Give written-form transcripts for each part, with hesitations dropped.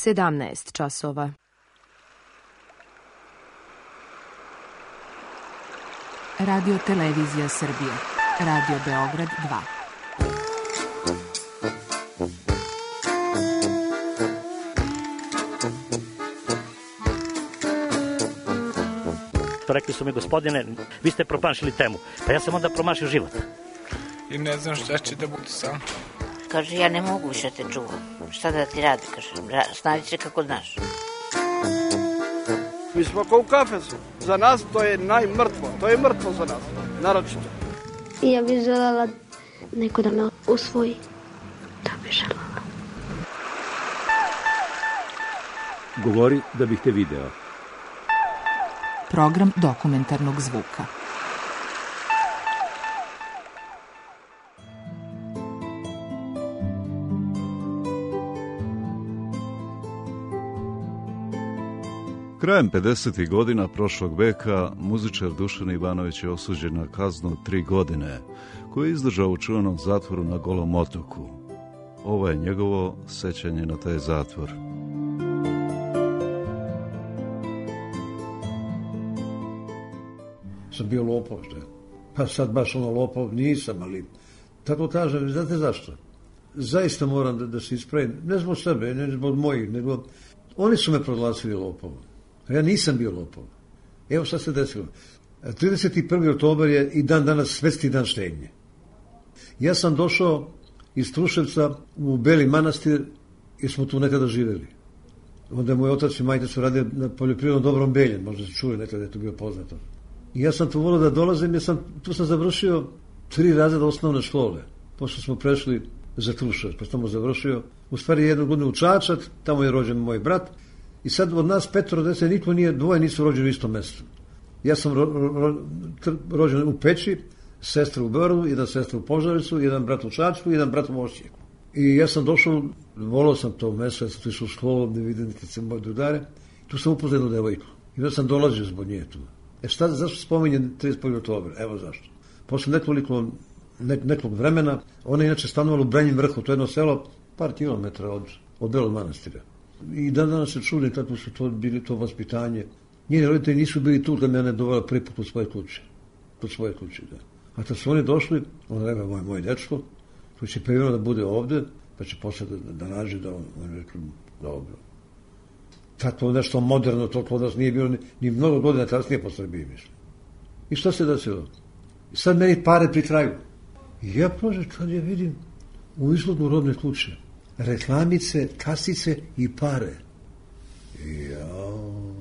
17 časova. Radio Televizija Srbije. Radio Beograd 2. Rekli su mi, gospodine, vi ste promašili temu. Pa ja sam onda promašio život. I ne znam šta će da bude sam. Kaže, ja ne mogu više te čuvam. Šta da ti radi, kaže, snađi se kako znaš. Mi smo kao u kafesu. Za nas to je najmrtvo. To je mrtvo za nas, naročito. Ja bih željela neko da me usvoji. Da bih željela. Govori da bih te video. Program dokumentarnog zvuka. Krajem 50. godina prošlog veka muzičar Dušan Ivanović je osuđen na kaznu od 3 godine, koju je izdržao u čuvenom zatvoru na Golom otoku. Ovo je njegovo sećanje na taj zatvor. Sam bio lopov, što je. Pa sad baš ono lopov nisam, ali tako kažem, znate zašto? Zaista moram da se ispravim, ne zbog sebe, ne zbog mojih, nego oni su me proglasili lopovom. A ja nisam bio lopov. Evo šta se desilo. 31. oktobar je i dan danas Svetski dan štednje. Ja sam došao iz Kruševca u Beli Manastir jer smo tu nekada živeli. Onda je moj otac i majka su radili na poljoprivrednom Dobrom Beljen, možda se čuli nekada je to bio poznato. I ja sam tu volio da dolazim, tu sam završio 3 razreda osnovne škole. Pošto smo prešli za Kruševac, pa sam završio u stvari 1 godinu u Čačak, tamo je rođen moj brat. I sad od nas 5 dece, niko nije, 2 nisu rođeni u istom mestu. Ja sam rođen u Peći, sestra u Beogradu, 1 sestra u Požarevcu, 1 brat u Čačku, 1 brat u Osijeku. I ja sam došao, volao sam to mesto, ja sam tu išao u školu, da vidim kad sam moje drugare, tu sam upoznao jednu devojku. I onda sam dolazio zbog nje tu. Zašto spominjem 31. oktobra? Evo zašto. Posle nekog vremena, ona je inače stanovala u Branjim Vrhu, to je jedno selo, par kilometara od Belog Manastira. I danas se čudim kako su to bili to vaspitanje. Njeni roditelji nisu bili tu da me ne dovela prvi put pod svoje kuće. Da. A kad su oni došli, on rekao, moj dečko, koji će prvo da bude ovde, pa će posle da nađe da on rekao, dobro. Tako nešto moderno, to kod nas nije bilo ni mnogo godina kasnije po Srbiji, mislim. I šta se desilo? I sad meni pare pri kraju. I ja prođem kad je vidim u izlogu robne kuće. Reklamice, kasice i pare. Jao.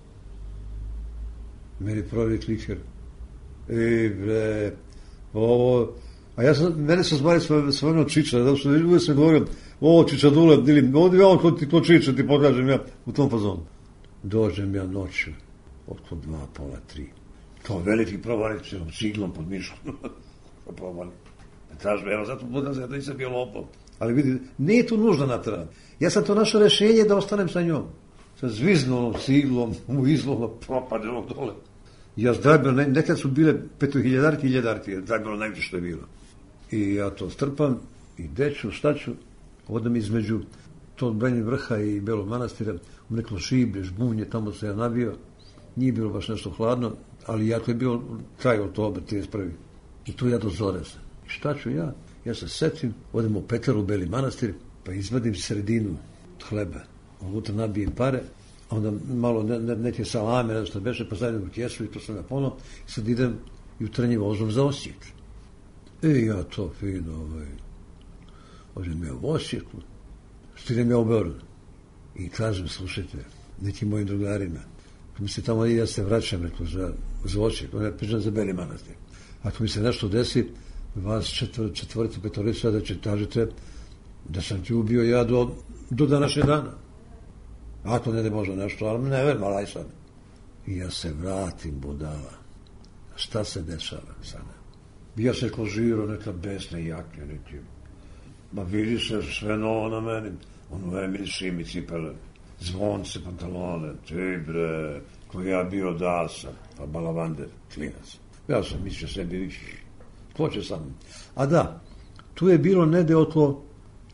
Meni pravi kliker. Bre, ovo... A ja sam, mene sam zvali svojno Čiča, da što uvijek sam govorio, ovo Čičadule, ili ovdje ja ko Čiča, ti pokažem ja u tom fazonu. Dođem ja noću, oko 2, pola 3. Kao veliki provalik, s iglom pod mišom. Provalik. Tražbe, evo, zato budem da nisam bio lopov. Ali vidi, nije tu nužno natrati. Ja sam to našao rešenje da ostanem sa njom. Sa zviznom, siglom, u izlom, propadilo dole. Ja zdravilo, nekad su bile 5.000 zdravilo najviše što je bilo. I ja to strpam i deću, šta ću, odam između tog Branjeg Vrha i Belog Manastira, u neko šiblje, žbunje, tamo se ja nabio. Nije bilo baš nešto hladno, ali jako je bio kraj oktober, 31. I tu ja do zore sam. I šta ću ja? Ja se setim, odem u Petaru, u Beli Manastir, pa izvadim sredinu hleba. Unutra nabijem pare, a onda malo neke salame, ne znam što beše, pa zajedno u kesu i to sam ja ponovno. I sad idem jutarnji vozom za Osijek. Ja to fino, odem ja u Osijeku, stignem ja u Beogradu. I kažem, slušajte, nekim mojim drugarima, ako mi se tamo ja se vraćam, rekao, za Osijek, onda pričam za Beli Manastir. Ako mi se nešto desi, vas četvoricu, petoricu, sada će kažete da sam ti ubio ja do današnje dana. Ako ne može nešto, ali ne verujem, ali sad. I ja se vratim, budala. Šta se dešava sada? Ja se kožirao neka besne jakne, neki. Ma vidi se sve novo na meni. Ono Emil Šimi, cipele, zvonce, pantalone, ti bre, koji ja bio dasan, pa balavander, klinac. Ja sam mislio sebi, ko će sam. A da, tu je bilo negde oko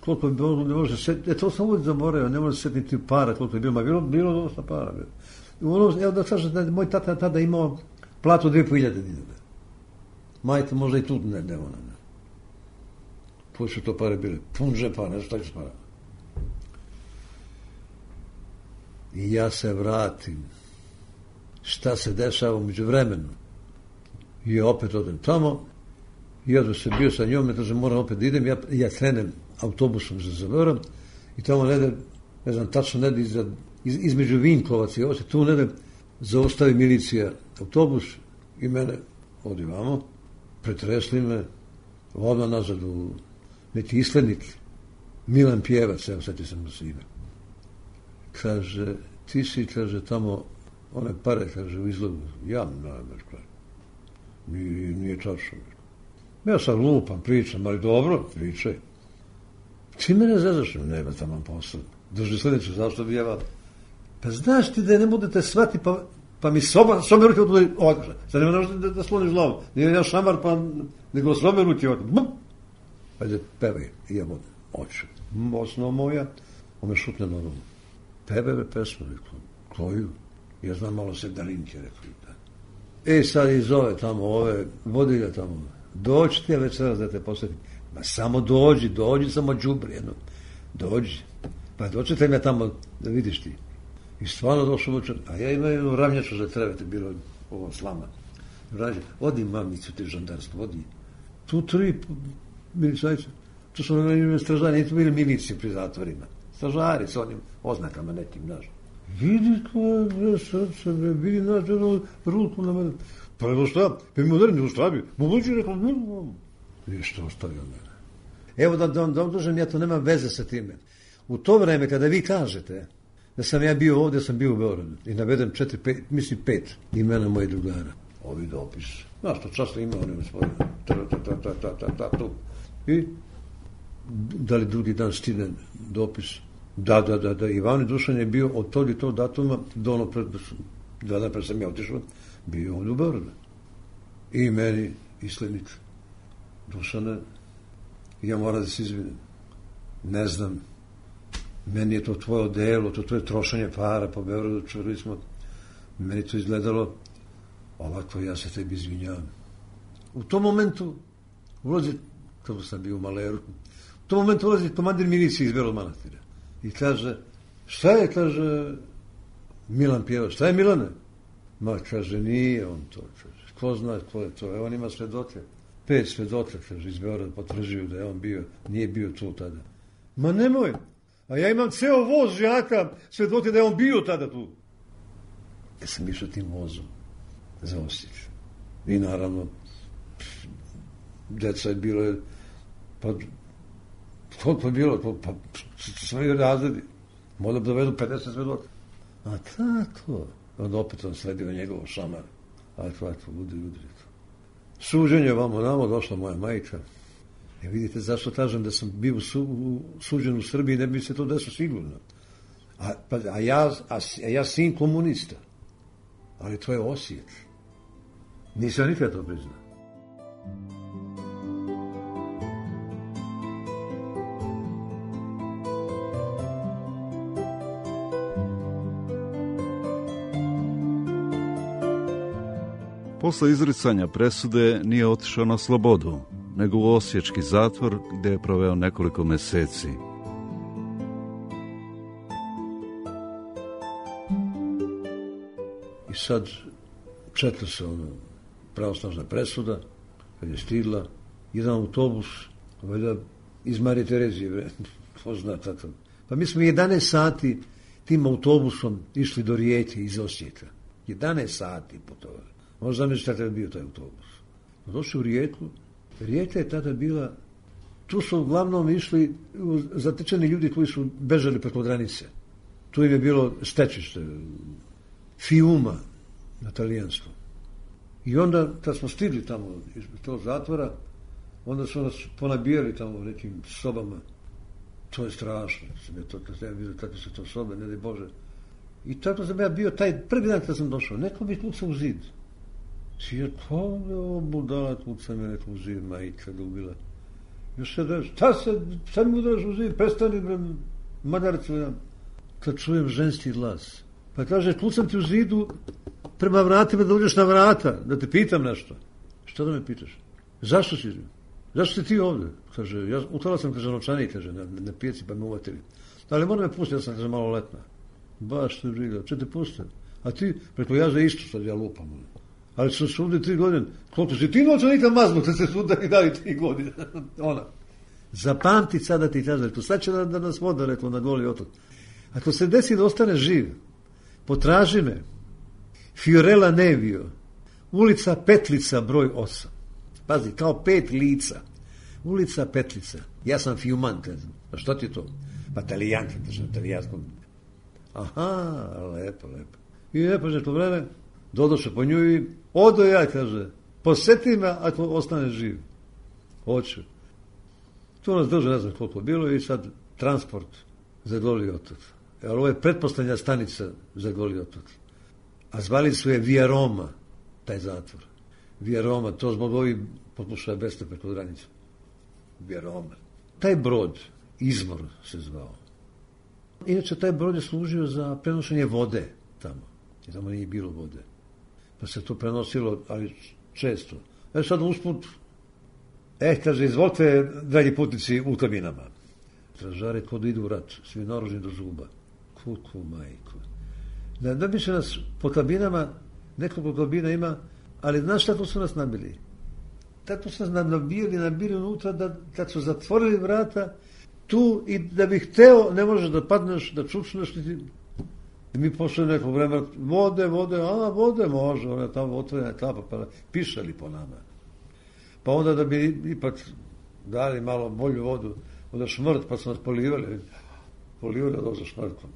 koliko je bilo, ne može se, to sam uvijek zaboravio, ne može se setiti para koliko je bilo, bilo dosta para. Evo da kažem, da moj tata tada imao platu 2.500 dinara. Majte možda i tu ne ona. Koji su to pare bile? Pun džepa, ne znam šta će para. I ja se vratim. Šta se dešava među vremenu? I ja opet odem tamo. Ja da se bio sa njom, da moram opet da idem. Ja krenem autobusom za Zavorom i tamo ne znam tačno između Vinkovac i ovo se tu zaustavi milicija autobus i mene odi vamo, pretresli me, odmah nazad u neki islednik, Milan Pjevac, evo sad sam se ime. Kaže, ti si, kaže, tamo one pare, kaže, u izlogu, ja nije čašao. Ja sam lupam, pričam, ali dobro, pričaj. Ti mene zezaš? Nema tamo posao. Drži sljedeću, zašto bi jeva? Pa znaš ti da ne budete shvati, pa mi sobe ruke odlaže. Sad nema nešto da sloniš glavu. Nije ja šamar, nego sobe ruke odlaže. Ajde, pevaj. I ja budem. Oću. Osnova moja, on me šutne na rumu. Peve pesmu, rekao. Koju? Ja znam malo Sevdalinke, rekao. Sad i zove tamo ove, vodilja tamo. Doći ti ja večeras da te posjetim. Ma samo dođi samo đubre jedno. Dođi. Pa dođete me tamo da vidiš ti. I stvarno došao večer. A ja imam jednu ravnjaču za trevete, bilo ovo slama. Rađe, odi mamicu ti žandarstvo, odi. Tu 3 milicajca. Tu su imali stražari, nisu bili milicije pri zatvorima. Stražari s onim oznakama nekim, znaš. Vidi koje srce, vidi naš ruku na mene. Pa evo šta? Pa mi udarim, šta bi? Budući rekao, ništa ostavio mene. Evo da vam dužem, ja to nemam veze sa time. U to vreme kada vi kažete da sam ja bio ovdje, sam bio u Beogradu i navedem 5 imena mojih drugara. Ovi dopis. Znaš, to často ima oni svoje. Tu. I da li drugi dan stigne dopis? Da. Ivani Dušan je bio od tog i tog datuma do ono pred 2 dana pred sam ja otišao, bio ovdje u Beogradu. I meni, islednik Dušane, ja moram da se izvinim. Ne znam, meni je to tvoje delo, to tvoje trošenje para po Beogradu, čuli smo, meni to izgledalo ovako, ja se tebi izvinjavam. U tom momentu ulazi, kako sam bio u Maleru, u tom momentu ulazi komandir milicije iz Belog Manastira i kaže, šta je, kaže, Milan Pjevac, šta je Milane? Ma, kaže, nije on to, kaže, ko zna ko je to, evo on ima svedoke, 5 svedoka, kaže, iz Beograda potvrđuju da je on bio, nije bio tu tada. Ma nemoj, a ja imam ceo voz žaka, svedoke da je on bio tada tu. Ja sam išao tim vozom za Osijek. I naravno, deca je bilo, koliko je bilo, pa sve razredi. Možda bi dovedu 50 svedoka. A tako, onda opet on sledio njegovo šamar. A tako, udri. Suđenje vamo namo, došla moja majka. I vidite zašto kažem da sam bio suđen u Srbiji, ne bi se to desilo sigurno. A ja sin komunista. Ali to je Osijek. Nisam nikad to priznao. Posle izricanja presude nije otišao na slobodu, nego u osječki zatvor gde je proveo nekoliko meseci. I sad čekla se pravosnažna presuda, kad je stigla, jedan autobus, iz Marije Terezije, ko zna tako. Pa mi smo 11 sati tim autobusom išli do Rijeke iz Osijeka. 11 sati putovali. Možda zamisliti kada je bio taj autobus. Došli u Rijeku. Rijeka je tada bila, tu su uglavnom išli zatečeni ljudi koji su bežali preko granice. Tu im je bilo stečište, Fiuma na talijanskom. I onda, kad smo stigli tamo iz tog zatvora, onda su nas ponabijali tamo u nekim sobama. To je strašno. Kakve su to sobe, ne daj Bože. I tako sam ja bio taj prvi dan kad sam došao. Neko bi kucao u zid. Sije, to je ovo budala kuca me neko u zid, majka ga ubila. Još se daš, sad mi udraš u zid, prestani, bre, madarcu, ja. Kad čujem ženski glas, pa kaže, kucam ti u zidu prema vratima da uđeš na vrata, da te pitam nešto. Šta da me pitaš? Zašto si ti ovde? Kaže, ja utala sam, kaže, novčanik, kaže, na pijaci, pa me uvatili. Ali moram me pustiti, ja sam, kaže, maloletna. Baš te briga, če te puste? A ti, preko ja za isto, sad ja lupam. Ali sam se ovde 3 godine, koliko si ti novčanika maznu, da se suda i dali 3 godine. Ona. Zapamti sada ti kaže, to sad će da nas voda, rekla, na Goli otok. Ako se desi da ostane živ, potraži me. Fiorella Nevio, ulica Petlica, broj 8. Pazi, kao 5 lica. Ulica Petlica. Ja sam Fiumante. A što ti to? Pa Talijanka, talijanskom. Aha, lepo. I lepo je to vreme, dodoše po nju i odo ja, kaže, posjeti me ako ostane živ. Hoću. Tu nas drže, ne znam koliko bilo, i sad transport za Goli otok. Ali ovo je pretposlednja stanica za Goli otok. A zvali su je Via Roma, taj zatvor. Via Roma, to zbog ovih potpušaja beste preko granice. Via Roma. Taj brod, Izvor se zvao. Inače, taj brod je služio za prenošenje vode tamo. I tamo nije bilo vode. Pa se to prenosilo, ali često. Sad usput, kaže, izvolite, dragi putnici, u kabinama. Stražare kod idu u rat, svi naoružani do zuba. Kuku, majko. Da bi se nas po kabinama, nekoliko kabina ima, ali znaš šta to su nas nabili? Tako su nas nabili unutra, da kad su zatvorili vrata, tu, i da bih hteo, ne možeš da padneš, da čučneš, i mi pošli neko vreme, vode, može, ona je tamo otvorena klapa, pa pišali po nama. Pa onda da bi ipak dali malo bolju vodu, onda šmrt, pa su nas polivali od za šmrtom.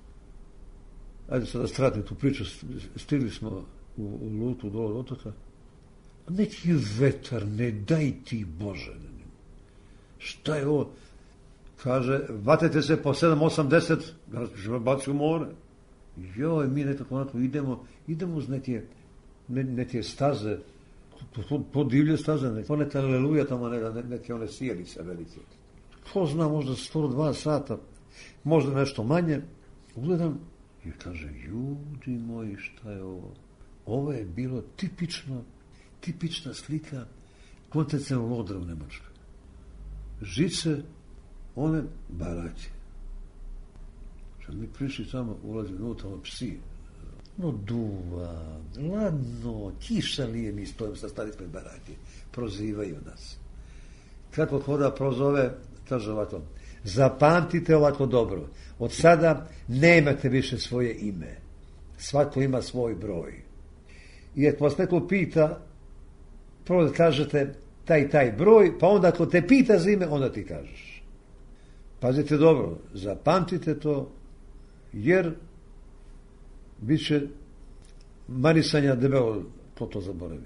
Ajde sad da stratim tu priču, stigli smo u lutu dole od otoka, neki vetar, ne daj ti Bože. Šta je ovo? Kaže, vatite se po 7, 8, 10, baci u more. Joj, mi nekako onako idemo uz neke staze, po divlje staze, ponete aleluja tamo, neke one sijelice velike. Ko zna, možda 102 sata, možda nešto manje. Ugledam i kaže, ljudi moji, šta je ovo? Ovo je bilo tipična slika koncentracionog logora u Nemačkoj. Žice, one barake. Kad mi prišli tamo, ulazi unutra, ono psi. No duva, ladno, kiša lije, mi stojimo sa stari ispred barake. Prozivaju nas. Kako hoda prozove, kaže ovako, zapamtite ovako dobro, od sada nemate više svoje ime. Svako ima svoj broj. I ako vas neko pita, prvo da kažete taj broj, pa onda ako te pita za ime, onda ti kažeš. Pazite dobro, zapamtite to, jer bit će marisanja debelo, ko to zaboravi.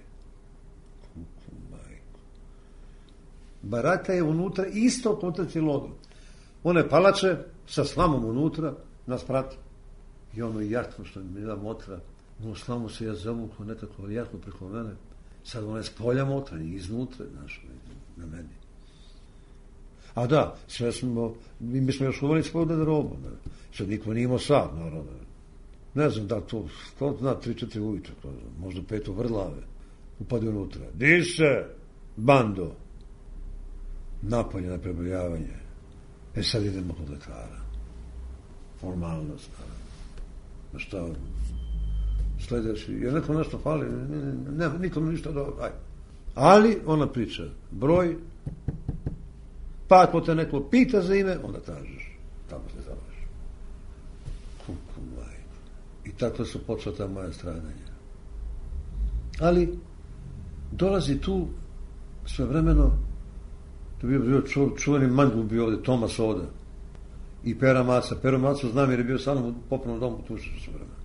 Baraka je unutra isto kontraci logor. One palače sa slamom unutra nas prati. I ono jarko što mi da motra, no slamu se ja zavuklo nekako jarko preko mene. Sad ona je s polja motra i iznutra, znaš, na meni. A da, sve mi smo još uvali svoju garderobu. Sad niko nije imao sad, naravno. Ne znam da to zna 3-4 ujutru, možda 5 vrlave. Upade unutra. Diše, bando. Napolje na prebrojavanje. Sad idemo kod lekara. Formalnost, naravno. Na šta sledeći, jer neko nešto fali, nikom ništa dobro, aj. Ali, ona priča, broj, pa ako te neko pita za ime, onda kažeš, tamo se zavaš. Kuku majko. I tako su počela ta moja stradanja. Ali, dolazi tu svevremeno, to bi bio čuveni Mangul bio ovde, Tomas ovde, i Pera Maca. Peru Macu znam jer je bio sa mnom u popravnom domu tušiš svevremeno.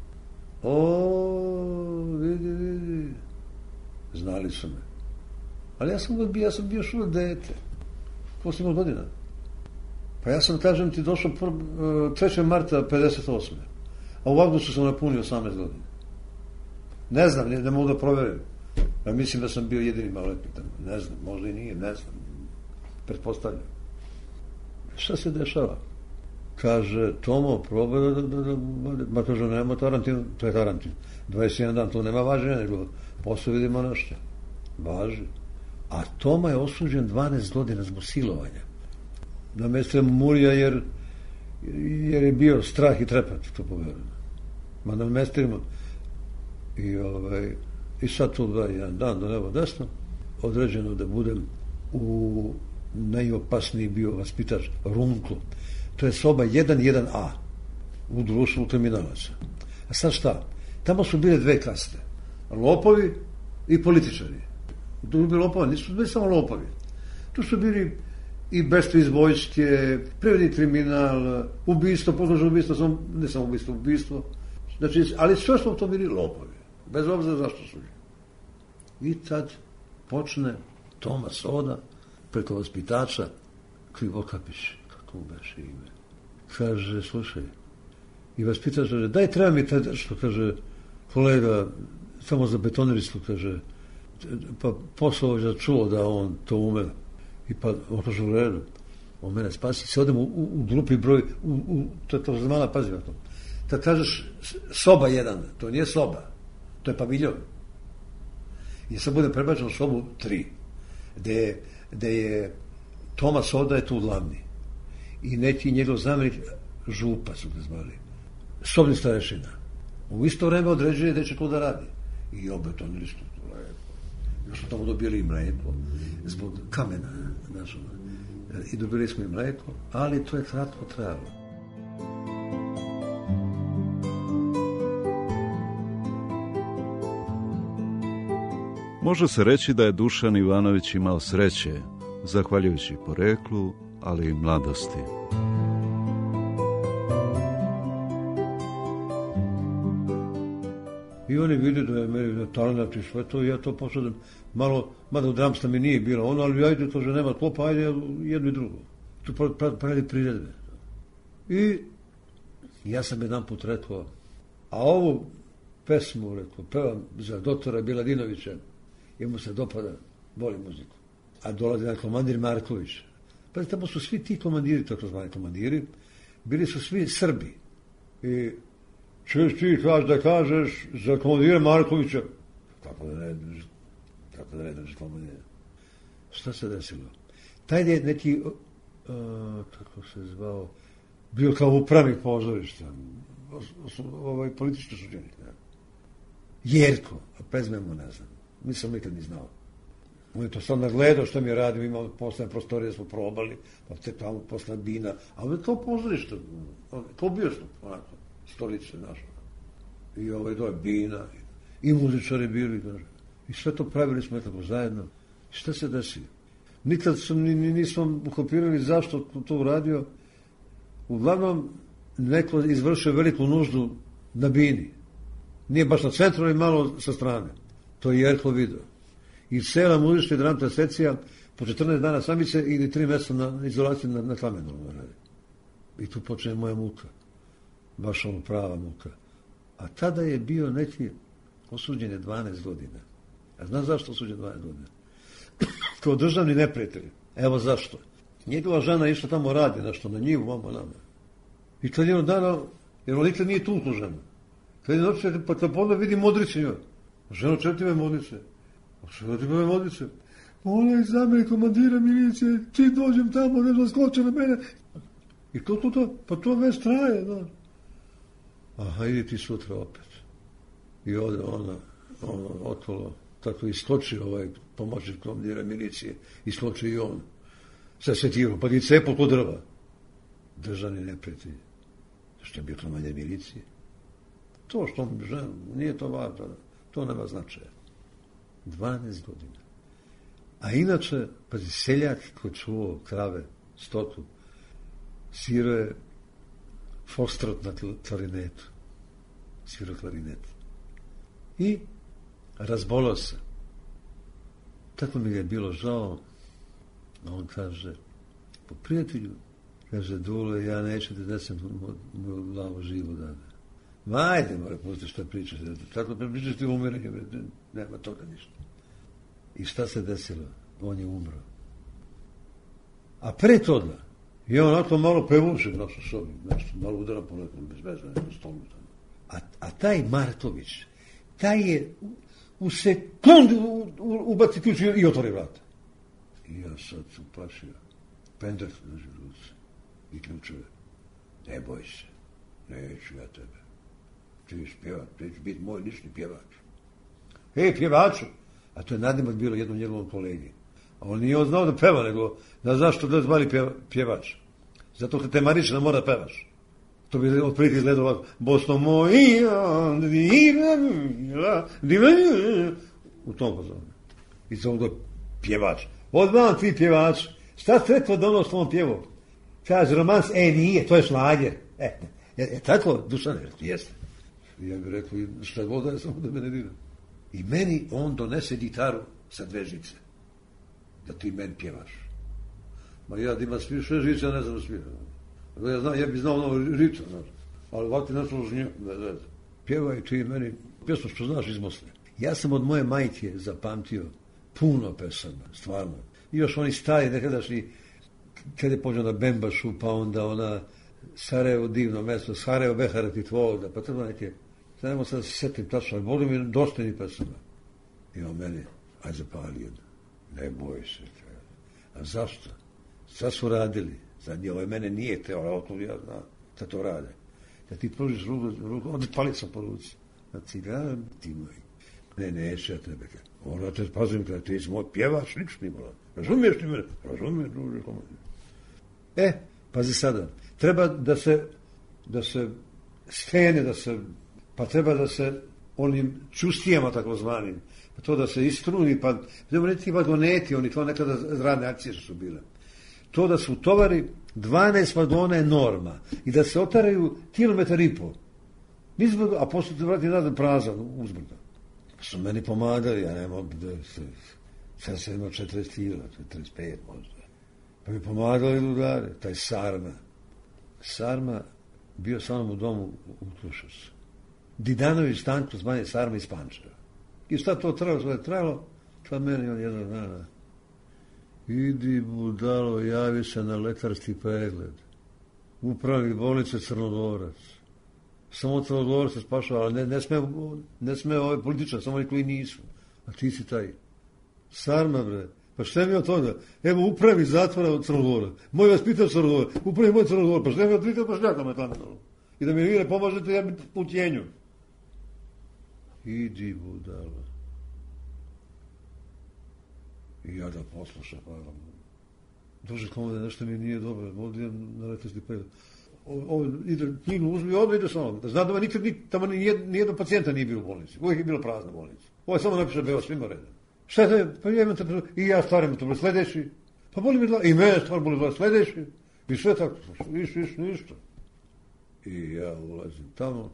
O, vidi. Znali su me. Ali ja sam bio šulo dete. Koliko sam imao godina? Pa ja sam, kažem ti, došao 3. marta 58. A u avgustu sam napunio 18 godina. Ne znam, ne mogu da proverim. Ja mislim da sam bio jedini maloletnik tamo. Ne znam, možda i nije, ne znam. pretpostavljam. Šta se dešava? Kaže, Tomo, probaj ma kaže, nema Tarantin, to je Tarantin. 21 dan, to nema važenja, nego posle vidimo nešto. Važi. A Toma je osuđen 12 godina zbog silovanja. Na mjestu Murija jer je bio strah i trepat, to poverujem. Ma na mjestima i sad tu jedan dan do nebo desno određeno da budem u najopasniji bio vaspitač Runklu. To je soba 1-1A u društvu kriminalaca. A sad šta? Tamo su bile dve kaste. Lopovi i političari. Tu su bili lopovi, nisu bili samo lopovi. Tu su bili i beštve iz vojske, privredni kriminal, ubistvo, poslužno ubistvo, ne samo ubistvo. Znači, ali sve smo to bili lopovi. Bez obzira zašto su. I tad počne Toma Soda preko vaspitača Krivokapić, kako mu beše ime. Kaže, slušaj, i vaspitač kaže, daj, treba mi taj, što kaže, kolega, samo za betoneristu, kaže, pa posao čuo da on to ume. I pa, on kaže, u redu, on mene spasi, se odem u grupi broj, to je to zmala, pazi na to. Kad kažeš soba 1, to nije soba, to je paviljon. I sad budem prebačen u sobu 3, gde je Toma Soda je tu glavni. I neki njegov zamjenik Župa su ga zvali. Sobni starešina. U isto vreme određuje gde će to da radi. I opet on listu to lepo. Još smo tamo dobili i mleko zbog kamena našeg. I dobili smo i mleko, ali to je kratko trajalo. Može se reći da je Dušan Ivanović imao sreće, zahvaljujući poreklu, ali i mladosti. I oni vidi da je meni talent i sve to, i ja to posadam malo, mada dramsta mi nije bilo ono, ali ajde, to že nema klopa, ajde jedno i drugo. Tu pravi priredbe. I ja sam jedan put rekao, a ovu pesmu, rekao, pevam za doktora Biladinovića, i mu se dopada, voli muziku. A dolazi na komandir Marković. Pa tamo su svi ti komandiri, tako zvani komandiri, bili su svi Srbi. I češ ti da kažeš za komandira Markovića? Kako da ne drži komandira? Šta se desilo? Taj je neki, kako se zvao, bio kao upravnik pozorišta, politički suđenik. Jerko, a prezme mu ne znam. Nisam nikad ni znao. On je to sad nagledao što mi je radio, imao posledne prostorije, smo probali, pa te tamo posle bina, a on je to pozorište, to bio što, onako, stolice naša. I to je bina, i muzičari bili, i sve to pravili smo nekako zajedno. I šta se desi? Nikad nismo ukopirali zašto to uradio. Uglavnom, neko izvršio veliku nuždu na bini. Nije baš na centru, ali malo sa strane. To je Jerko video. I cela muzička i dramska sekcija po 14 dana samice ili 3 mjeseca na izolaciji na Kamenu. I tu počne moja muka. Baš ono prava muka. A tada je bio neki osuđen je 12 godina. A znaš zašto osuđen 12 godina? Kao državni neprijatelj. Evo zašto. Njegova žena išla tamo radi nešto na njivu, vamo nama. I kad je on dana, jer on nikad nije tuklo žena. Kad je noće, pa kad onda vidi modrice njoj. Ženo, čemu ti me modlice? Čemu ti me modlice? Ona je zamjenik komandira milicije, čim dođem tamo, ne znam, skoče na mene. I to, pa to već traje, da. Aha, idi ti sutra opet. I ode ona okolo, tako iskoči pomoćnik komandira milicije, iskoči i on. Sa setirom, pa ti cepo kod drva. Državni neprijatelj. Što je bio komandir milicije? To što žena, nije to važno. To nema značaja. 12 godina. A inače, pazi, seljak koji čuo krave, stoku, svirao je foxtrot na klarinetu. Svirao klarinet. I razbolao se. Tako mi je bilo žao. A on kaže, po prijatelju, kaže, Dule, ja neću da desem moju glavu živu dana. Ajde, mora pusti što pričaš. Tako pričaš ti umirenje, nema toga ništa. I šta se desilo? On je umro. A pre toga, ja onako malo prevučem na sobi, nešto, malo udaram po nekom bezvezno, nešto stolu tamo. A taj Martović, taj je u sekundu ubaci ključ i otvori vrata. I ja sad sam plašio, pendrek drži u ruci i ključeve. Ne boj se, neću ja tebe. Ti ćeš pjevat, ti ćeš biti moj lični pjevač. Ej, pjevaču! A to je nadimak bilo jednom njegovom kolegi. A on nije znao da peva, nego da zašto da zvali pjevač. Zato što te Maričina mora pevaš. To bi otprilike izgledalo ovako. Bosno moja, u tom pozornu. I zove do pjevač. Odmah ti pjevač. Šta ste rekao da ono s tom pjevom? Kaže romans, nije, to je šlager. Tako, Dušane, jeste. Ja bih rekao, šta god da je, samo da me ne dira. I meni on donese gitaru sa 2 žice. Da ti meni pjevaš. Ma ja da ima 6 žica, ja ne znam da sviram. Ja bih znao ono žica, ali ovako nešto ložnje. Pjevaj ti meni pjesmu što znaš iz Mosne. Ja sam od moje majke zapamtio puno pesama, stvarno. I još oni stari nekadašnji, kada je pođeo na Bembašu, pa onda ona Sarajevo divno mesto, Sarajevo Beharati tvoda, pa treba neke, znamo sad se setim tačno, ali volim mi dostojni pesama. I on meni, aj zapali jedno, ne boj se. A zašto? Sad su radili, sad je, ovo mene nije teo, ali ja znam da to rade. Da ti pružiš ruku, onda palica po ruci. Na cigaram, ti moj. Ne, neće ja tebe. Ona te pazim kada ti si moj pjevač, lični moram. Razumiješ ti mene? Razumiješ, druže, komadi. Pazi sada, treba da se stene, pa treba da se onim čustijama takozvanim, pa to da se istruni, pa ne ti vagoneti, oni to nekada radne akcije su bile. To da su tovari 12 vagona je norma i da se otaraju 1,5 km. Nizbrdo, a posle se vrati nazad prazan uzbrdo. Su meni pomagali, ja ne mogu da se... Sad sam imao 40 kila, 45 možda. Pa mi pomagali da udare, taj Sarma. Sarma bio sa mnom u domu u Kruševcu. Didanović Stanko zvanje Sarma iz Pančeva. I šta to trajalo? Što je trajalo? Sad meni on jednog dana. Idi budalo, javi se na lekarski pregled. Upravnik bolnice Crnogorac. Samo Crnogorac se spašava, ali ne sme ove političari, samo oni koji nisu. A ti si taj. Sarma, bre. Pa šta mi od toga? Evo, upravi zatvora od Crnogora. Moj vas pitao Crnogora. Upravi moj Crnogora. Pa šta mi od pitao pašnjakama tamo? I da mi vi ne pomažete, ja bi u tjenju. Idi budalo. I ja da poslušam, pa dođe komode, nešto mi nije dobro, ovdje idem na lekarski pregled. Ovo ide, knjigu uzmi, odmah ide sa onom. Znam da vam nikad tamo nijednog pacijenta nije bilo u bolnici. Uvijek je bilo prazna bolnica. Ovo je samo napiše beo svima redom. Šta je, pa ja imam te, i ja stvarim to, sledeći. Pa boli mi glava, i mene stvar boli glava, sledeći. I sve tako, ništa. I ja ulazim tamo,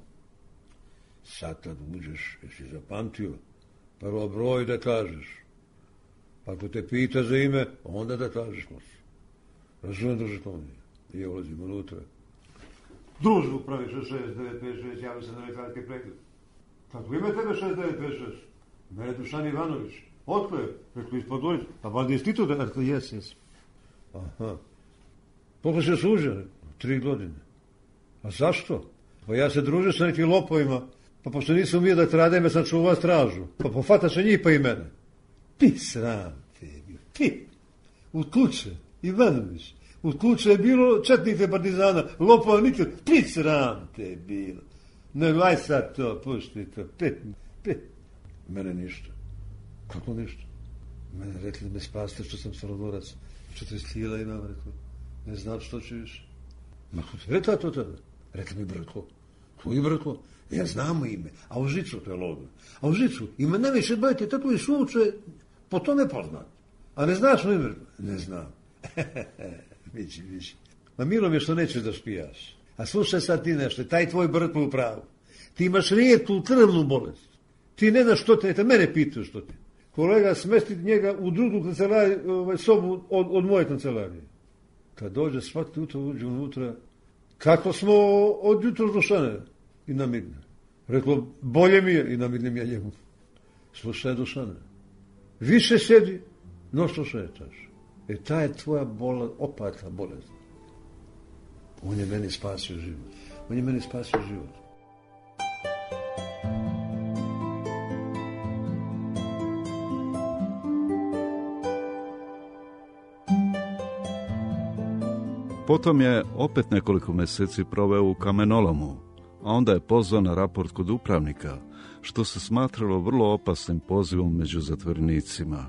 sad kad uđeš, jesi zapamtio, prvo broj da kažeš. Pa ako te pita za ime, onda da kažeš moć. Razumijem, druže, to nije. I ja ulazim unutra. Druže, upravi 6956, javio se na lekarski pregled. Kako ime tebe 6956? Mene Dušan Ivanović. Otko je? Rekao, ispod dolice. Pa valjda institut, rekao, jes. Aha. Koliko se služio? 3 godine. A zašto? Pa ja se družio sa nekim lopovima, pa pošto nisam umio da tradem, ja sam čuvao stražu. Pa pofataše njih pa i mene. Ti sram tebi, ti. U kuće, Ivanović. U kuće je bilo četnike partizana, lopova nikad. Ti sram te bilo. Ne, aj sad to, pušti to. Pet. Mene ništa. Kako ništa? Mene rekli da me spasite što sam Crnogorac. 40 kila imam, rekao. Ne znam što će više. Ma rekla to tada. Rekli mi Brko. Koji Brko? Ja znamo ime. A u Žicu to je logo. A u Žicu ima najviše bajte, tako i sluče, po tome poznat. A ne znaš mu ime? Ne znam. Vići. Ma milo mi je što nećeš da špijaš. A slušaj sad ti nešto, taj tvoj Brko u pravu. Ti imaš rijetku krvnu bolest. Ti ne znaš što te, mene pitaju što te. Kolega smesti njega u drugu kancelariju, sobu od moje kancelarije. Kad dođe svaki jutro, uđe unutra, kako smo od jutra Dušane? I namigne. Reklo, bolje mi je, i namignem ja njemu. Slušaj, Dušane, više sjedi, no što šetaš. Ta je tvoja opaka bolest. On je meni spasio život. Potom je opet nekoliko meseci proveo u kamenolomu, a onda je pozvan na raport kod upravnika, što se smatralo vrlo opasnim pozivom među zatvorenicima.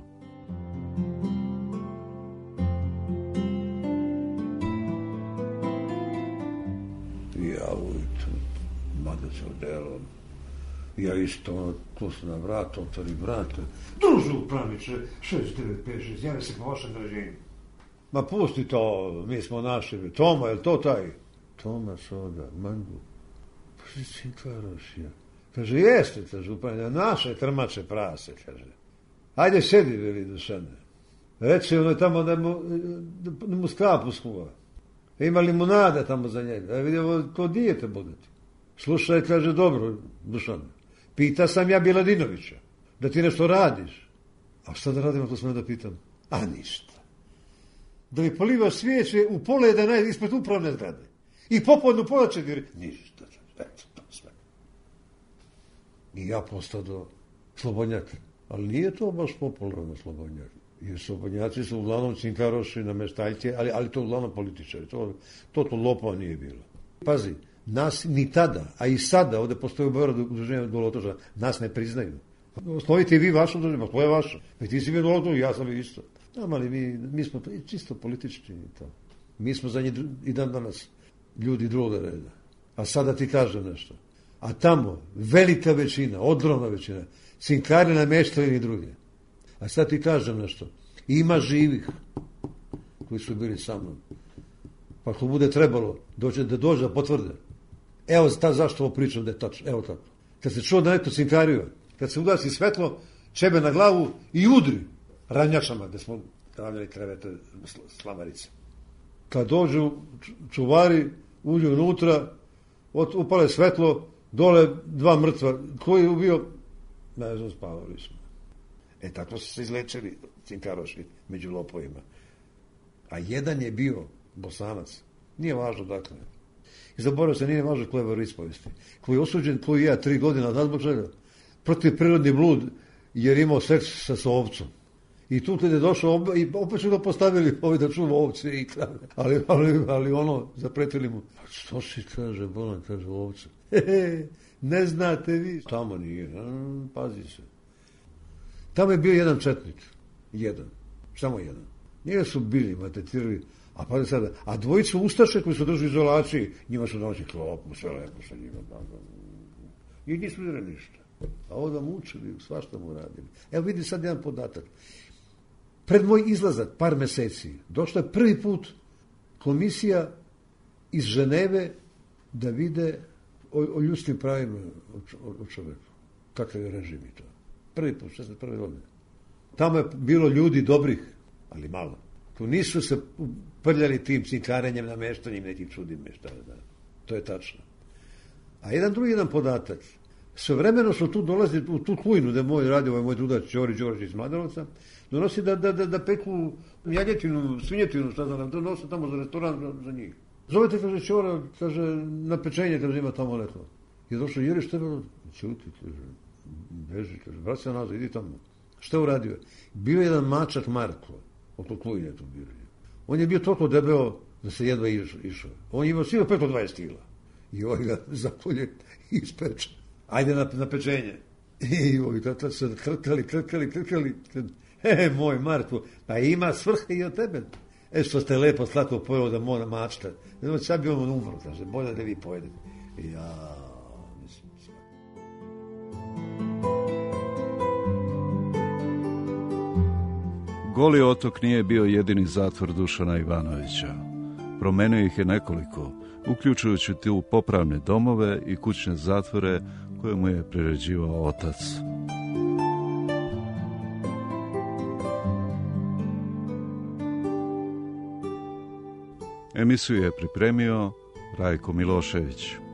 Ja ujutru, mada se odelo, ja isto, tu se na vrat, otvori vrata. Druže upravniče, 6956, javi se po vašem draženju. Ma pusti to, mi smo našli. Toma, je li to taj? Toma soda, mangu. Pa si Cinkarošija. Kaže, jeste, kaže, upravnik, naše trmače prase, kaže. Ajde, sedi, veli Dušane. Reče ono tamo da mu skapu skuva. Ima limunada tamo za njega. Da vidimo ko dijete budete. Slušaj, kaže, dobro, Dušane. Pita sam ja Biladinovića da ti nešto radiš. A šta da radimo, to sam da pitam. A ništa. Da mi polivaš svijeće u 9:30 ispred upravne zgrade. I popodne u 3:30. Ništa, eto to sve. I ja postao do slobodnjaka. Ali nije to baš popularno slobodnjak. Jer slobodnjaci su uglavnom cinkaroši, nameštaljke, ali to uglavnom političari. To lopova nije bilo. Pazi, nas ni tada, a i sada, ovdje postoji u Beogradu udruženje Dolotoža, nas ne priznaju. Osnovite i vi vašu udruženje, to je vaša. Ti si bio Dolotoža, ja sam isto. Ali mi smo čisto politički. Mi smo za njih i dan danas ljudi drugoga reda. A sada ti kažem nešto. A tamo velika većina, ogromna većina, cinkari nameštali i druge. A sad ti kažem nešto. Ima živih koji su bili sa mnom. Pa ako bude trebalo da dođe da potvrde. Evo zašto ovo pričam da je tačno. Evo tako. Kad se čuo da neko cinkario, kad se ugasi svetlo, čebe na glavu i udri ranjačama, gde smo stavljali krevete slamarice. Kad dođu čuvari, uđu unutra, upale svetlo, dole 2 mrtva. Ko je ubio? Ne znam, spavali smo. Tako su se izlečili cinkaroši među lopovima. A jedan je bio Bosanac. Nije važno dakle. I zaboravio se, nije važno ko je veroispovesti. Ko je osuđen, ko i ja, 3 godine, a zbog čega? Protiv prirodni blud, jer imao seks sa ovcom. I tu kad je došao, i opet su ga postavili da čuva ovce i krave. Ali ono, zapretili mu. Pa što si, kaže, bolan, kaže, ovce. Ne znate vi. Tamo nije, pazi se. Tamo je bio jedan četnik. Samo jedan. Njega su bili, matetirali, a pazi sada, a dvojicu ustaše koji su držali u izolaciji, njima su donosi klopu, sve lepo sa njima. I nisu vidjeli ništa. A ovo da mučili, svašta mu radili. Evo vidi sad jedan podatak. Pred moj izlazak, par meseci, došla je prvi put komisija iz Ženeve da vide o ljudskim pravima o čoveku. Kakav je režim i to. Prvi put, 61. godine. Tamo je bilo ljudi dobrih, ali malo. Tu nisu se prljali tim cinkarenjem, nameštanjem nekim čudim mešta. To je tačno. A jedan podatak. Svevremeno su tu dolazili, u tu Klujnu, gde moj radio, ovaj moj drugar Ćori Đorđe iz Mladenovca, donosi da peku jagnjetinu, svinjetinu, šta znam, da nose tamo za restoran za njih. Zovete, kaže, Ćora, kaže, na pečenje, kaže, ima tamo leto. I je došao, Jeri, šta je bilo? Ćuti, kaže, beži, kaže, vrat se nazad, idi tamo. Šta je uradio? Bio jedan mačak Marko, oko Klujne tu bio. On je bio toliko debeo da se jedva išao. On je imao sigurno 520 kila. I ovaj ga zakolje i ispeče. Ajde na pečenje. I ovi tata se krkali. Moj Marko, pa ima svrhe i od tebe. Što ste lepo slatko pojelo da mora mačta. Sad bi on umro, kaže, bolje da vi pojedete. Ja, mislim. Goli otok nije bio jedini zatvor Dušana Ivanovića. Promenio ih je nekoliko, uključujući tu popravne domove i kućne zatvore koje mu je priređivao otac. Emisiju je pripremio Rajko Milošević.